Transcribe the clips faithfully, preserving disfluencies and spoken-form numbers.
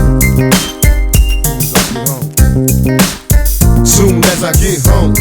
Soon as I get home.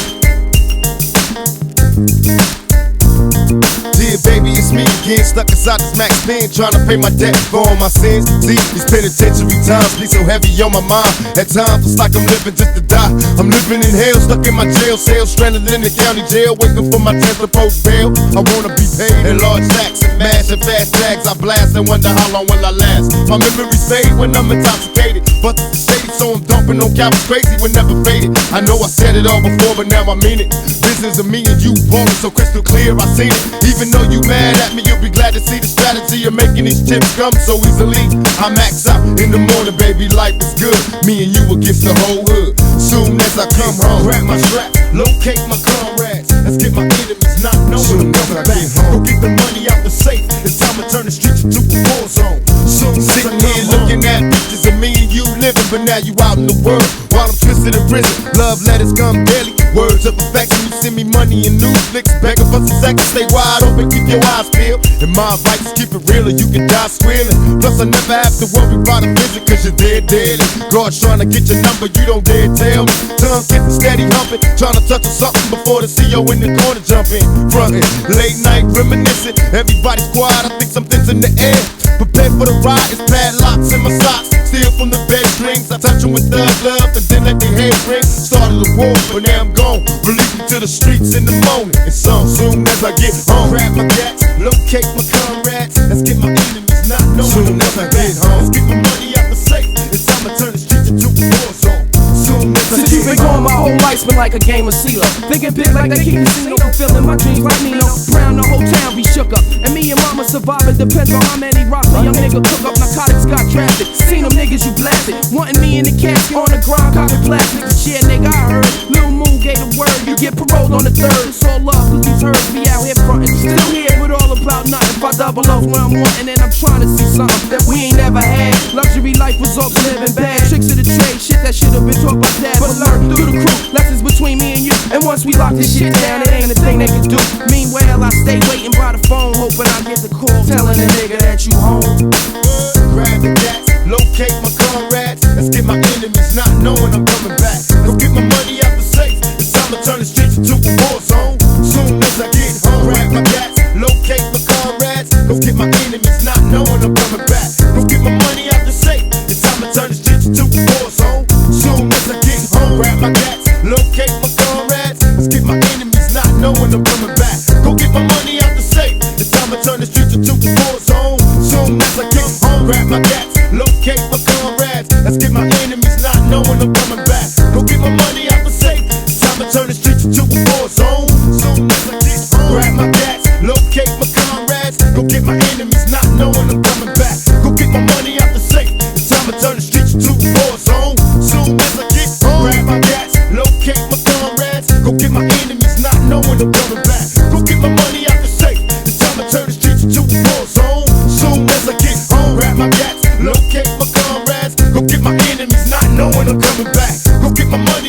Dear baby, it's me again, stuck inside this max pen, trying to pay my debt for all my sins. See, these penitentiary times be so heavy on my mind. At times it's like I'm living just to die. I'm living in hell, stuck in my jail cell, stranded in the county jail, waiting for my chance to post bail. I wanna be paid in large stacks and mash and fast tags. I blast and wonder how long will I last. My memories fade when I'm intoxicated, but the shady, so I'm dumping on cows crazy when never faded. I know I said it all before, but now I mean it. Business of me and you rolling so crystal clear, I seen it. Even though you mad at me, you'll be glad to see the strategy of making these chips come so easily. I max out in the morning, baby, life is good. Me and you against the whole hood. Soon as I come home, grab my strap, locate my comrades. Let's get my enemies not knowing I'm coming back. Go get the money out the safe. It's time to turn the streets into a war zone. Soon sitting here looking at pictures of me and you living, but now you out in the world while I'm twisted in prison. Love letters come daily, words of affection. You send me money and news flicks, begging for some seconds. Stay wide open, keep your eyes peeled. And my advice is keep it real or you can die squealing. Plus I never have to worry about a visit cause you're dead daily. God's trying to get your number, you don't dare tell me. Tongue getting steady humping, trying to touch on something before the C O in the corner jump in. Frontin', late night reminiscing, everybody's quiet, I think something's in the air. Prepared for the ride, it's padlocks in my socks. Steal from the bed strings, I touch them with thug love and then let their head ring. Started a war, but now I'm gone. Release me to the streets in the morning. And so soon as I get home, grab my gats, locate my comrades. Let's get my enemies not knowing. Soon as I get home, let's get my money out the safe. It's time to turn the streets into a war zone. Soon as I Since you've been gone, my whole life's been like a game of CeeLo. Thinking big like they keep casino, fulfilling my dreams like Nino Brown. The whole town be shook up, and me and mama survive. It depends on how many rocks a young nigga cook up. Narcotics got drafted, seen them niggas you blasted, wanting me in the casket on the ground, copping plastics. Shit, nigga, I heard Lil Moon gave the word, you get paroled on the third. It's all love, cause these herds be out here frontin'. Still here with all about nothing. If I double up where I'm wanting, and I'm trying to see something that we ain't never had. Luxury life was all living bad. Tricks of the trade, shit that should've been taught by dad. But learn through the crew, lessons between me and you. And once we lock this shit down, it ain't a thing they can do. Meanwhile, I stay waiting by the phone, hoping I get the call, telling the nigga that you home. grab the gats, locate my comrades. Let's get my enemies not knowing I'm coming back. Go get my money out the safe. It's time to turn the streets into a war zone. Soon as I get home, grab my gats, locate my comrades. Go get my enemies not knowing I'm coming back. Go get my money out the safe. It's time to turn the streets into a war zone. Soon as I get home, grab my gats, locate my comrades. Let's get my enemies not knowing I'm coming back. Go get my money out the safe. It's time to turn the streets into a war zone. Soon as I get home, grab my gats, locate my comrades. Let's get my enemies not knowing I'm coming back. Go get my money out the safe. It's time to turn the streets into a war zone. Soon as I get home, grab my gats, locate my comrades. Go get my enemies not knowing I'm coming back. Go get my money out the safe. It's time to turn the streets into a war zone. Soon as I get home, grab my gats, locate my comrades. Go get my enemies not knowing I'm coming back. Go get my money out the safe. It's time to turn the streets into a war zone. Soon as I get home, grab my gats, locate my comrades. Go get my enemies not knowing I'm coming back. Go get my money